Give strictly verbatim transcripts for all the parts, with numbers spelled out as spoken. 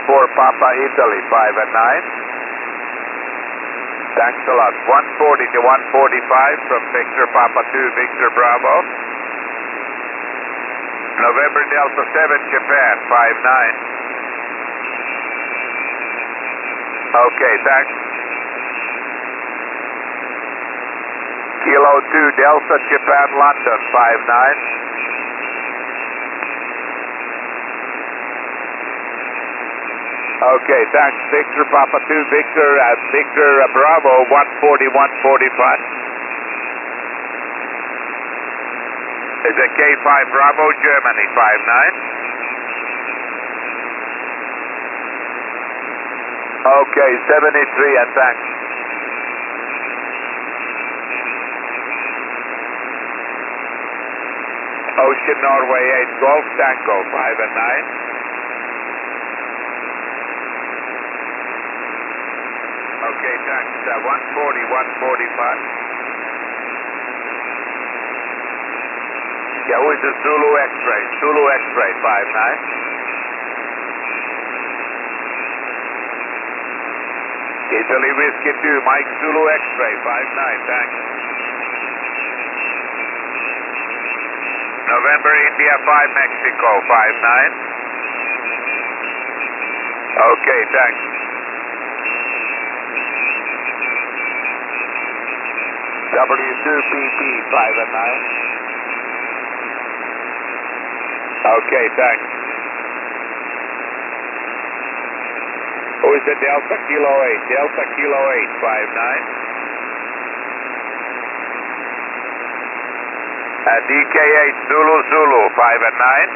four Papa Italy, five and nine. Thanks a lot. one forty to one forty-five from Victor Papa two, Victor Bravo. November Delta seven, Japan, five nine. Okay, thanks. Kilo two, Delta, Japan, London, five nine. Okay, thanks. Victor Papa two, Victor, uh, Victor uh, Bravo, one forty, one forty-five. Is a K five Bravo, Germany, five nine. Okay, seventy-three and thanks. Ocean Norway eight, Golf Tango, five and nine. Okay, thanks. Uh, one forty, one forty-five. Yeah, who is the Zulu X-ray? Zulu X-ray, five nine. Italy Whiskey two, Mike Zulu X-ray, five nine, thanks. November India five, Mexico, five nine. Okay, thanks. W two P P, five and nine. Okay, thanks. Who is the Delta Kilo eight? Delta Kilo eight, five nine. Uh, D K eight, Zulu Zulu, five and nine.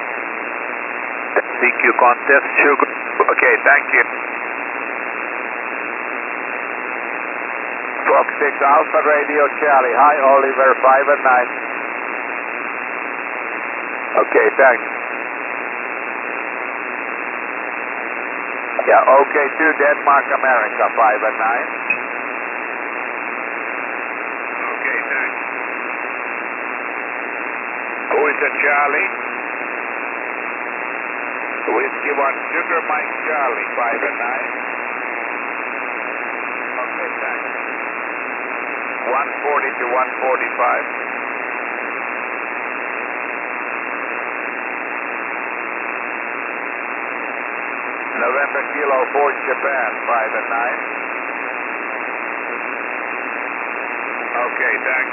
C Q contest, sugar. Okay, thank you. Fox six Alpha Radio Charlie. Hi, Oliver, five and nine. Okay, thanks. Yeah, OK two Denmark America, five and nine. Okay, thanks. Who is the Charlie? Whiskey one Sugar Mike Charlie, five and nine. Okay, thanks. one forty to one forty-five. November Kilo four, Japan, five and nine. Okay, thanks.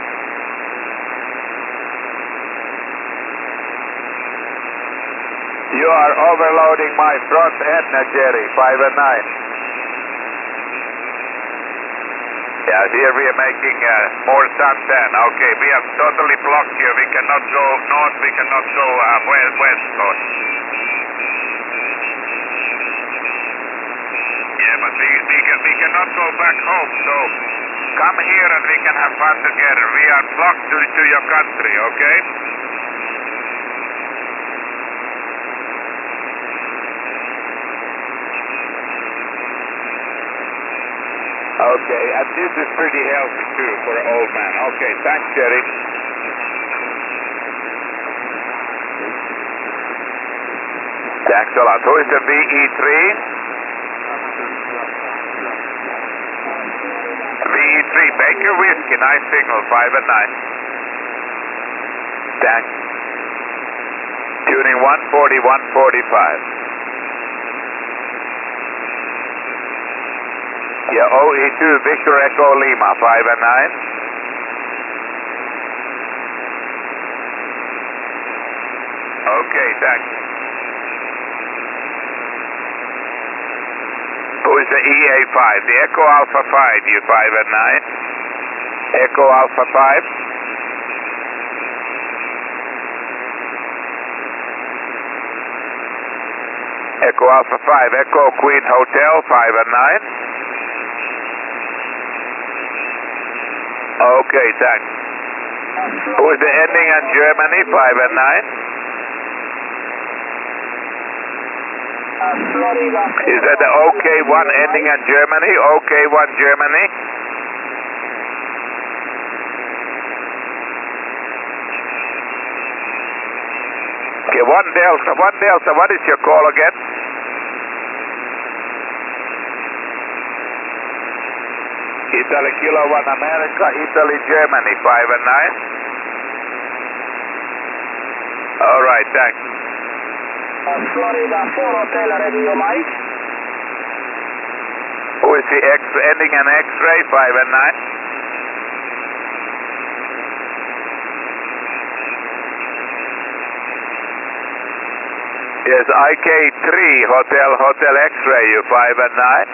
You are overloading my front end, Jerry, five and nine. Yeah, here we are making uh, more suntan. Okay, we have totally blocked here. We cannot go north, we cannot go uh, west, west coast. Yeah, but we, we, can, we cannot go back home, so come here and we can have fun together. We are blocked to, to your country, okay? Okay, and this is pretty healthy too for an old man. Okay, thanks, Jerry. Thanks a lot. Who is the V E three? V E three, Baker Whiskey, nice signal, five and nine. Thanks. Tuning one forty, one forty-five. Yeah, O E two, Victor Echo Lima, five and nine. Okay, thanks. Who is the E A five? The Echo Alpha five, you five and nine. Echo Alpha five. Echo Alpha five, Echo Queen Hotel, five and nine. Okay, thanks. Who is the ending in Germany, five and nine? Is that the OK one ending in Germany? OK one Germany? Okay, one Delta, one Delta, what is your call again? Italy Kilo one America, Italy Germany, five and nine. All right, thanks. Florida four Hotel Radio Mike. Who is the X, ending in X-ray, five and nine? Yes, I K three, Hotel, Hotel X-ray, you five and nine.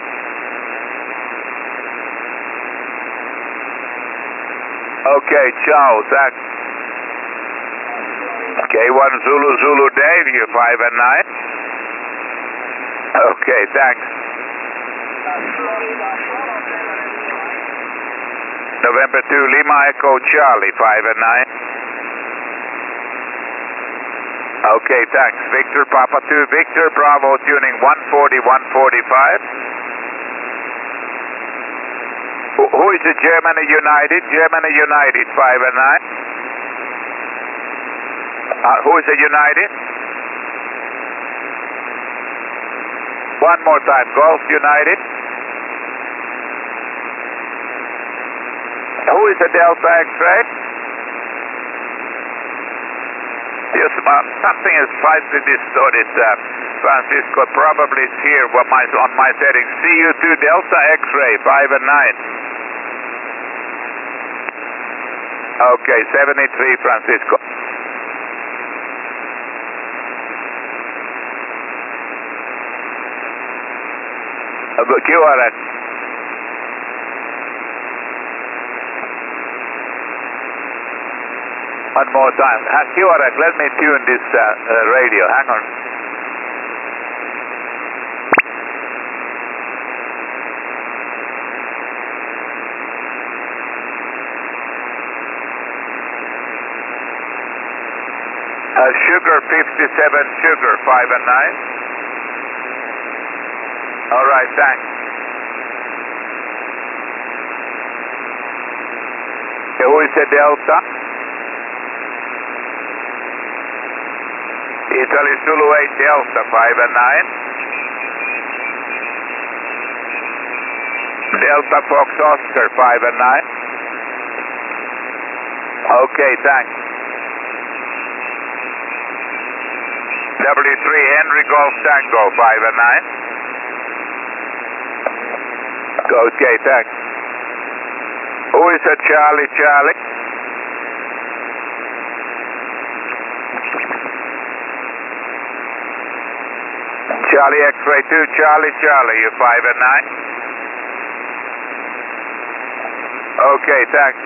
Okay, ciao, thanks. K one Zulu, Zulu Dave, you five and nine. Okay, thanks. November two, Lima Echo Charlie, five and nine. Okay, thanks. Victor Papa two, Victor Bravo tuning one forty, one forty-five. Who, who is it? Germany United? Germany United, five and nine. Uh, who is it? United? One more time. Golf United. Who is the Delta X-ray? Yes, ma'am. Something is slightly distorted, uh, Francisco. Probably it's here what my, on my settings. C U two Delta X-ray, five and nine. Okay, seventy-three, Francisco. Uh, Q R S. One more time. Uh, Q R X, let me tune this uh, uh, radio. Hang on. Uh, sugar fifty-seven, sugar five and nine. All right, thanks. Okay, who is the Delta? Italy Zulu eight Delta five and nine. Delta Fox Oscar five and nine. Okay, thanks. W three Henry Golf Tango five and nine. Okay, thanks. Who is it? Charlie Charlie? Charlie X-ray two, Charlie Charlie, you five and nine. Okay, thanks.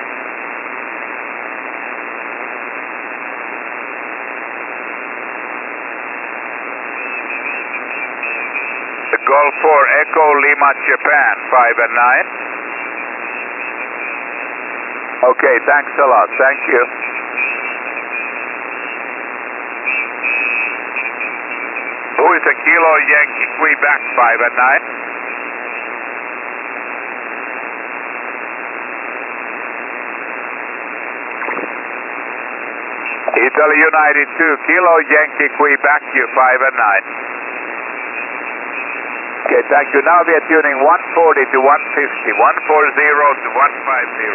Golf four Echo Lima Japan, five and nine. Okay, thanks a lot. Thank you. Who is a Kilo Yankee Quebec, five and nine? Italy United two, Kilo Yankee Quebec, you five and nine. Okay, thank you. Now we are tuning one forty to one fifty, one forty to one fifty.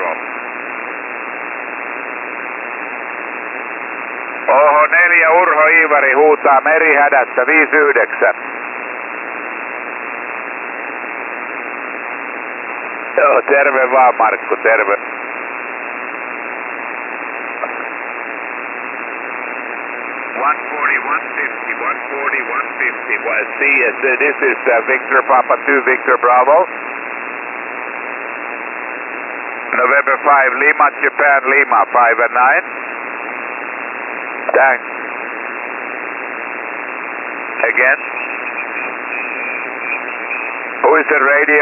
Oho, neljä Urho Iivari huutaa merihädässä, viisi yhdeksän. Joo, terve vaan Markku, terve. one forty, one fifty, one forty, one fifty. Well, see, uh, this is uh, Victor Papa two, Victor Bravo. November five, Lima, Japan, Lima, five and nine. Thanks. Again. Who is the radio?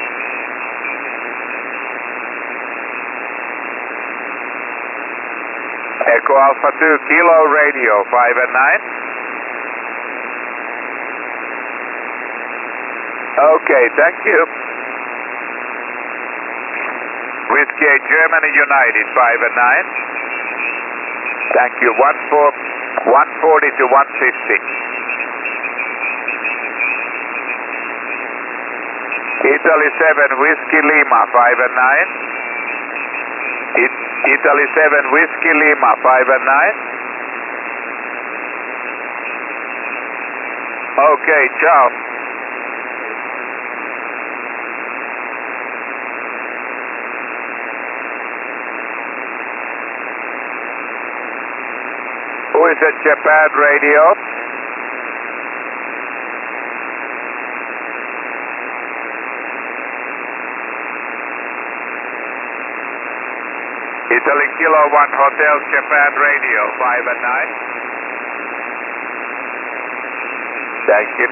Echo Alpha two, Kilo Radio, five and nine. Okay, thank you. Whiskey eight, Germany United, five and nine. Thank you. one forty to one fifty. Italy seven Whiskey Lima five and nine. It, Italy seven Whiskey Lima five and nine. Okay, ciao. Who is at Japan radio? Italy Kilo one Hotel Japan radio five and nine. Thank you.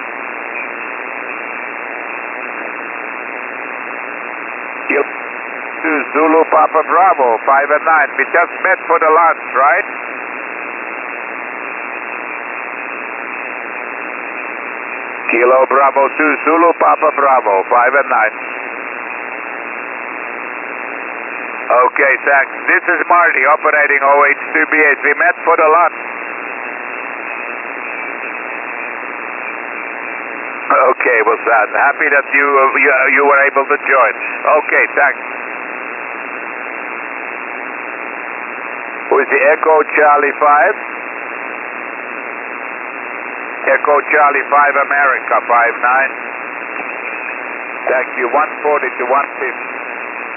Kilo two Zulu Papa Bravo five and nine. We just met for the lunch, right? Kilo Bravo two Zulu Papa Bravo five and nine. Okay, thanks. This is Marty operating O H two B H. We met for the lunch. Okay, well, sad. Happy that you, uh, you you were able to join. Okay, thanks. Who is the Echo Charlie five? Echo Charlie five America five nine. Thank you. one forty to one fifty.